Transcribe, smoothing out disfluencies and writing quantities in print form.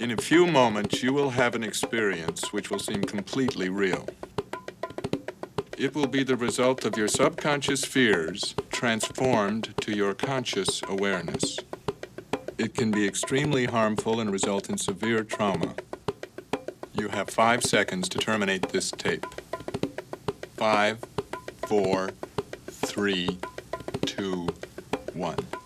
In a few moments, you will have an experience which will seem completely real. It will be the result of your subconscious fears transformed to your conscious awareness. It can be extremely harmful and result in severe trauma. You have 5 seconds to terminate this tape. 5, 4, 3, 2, 1.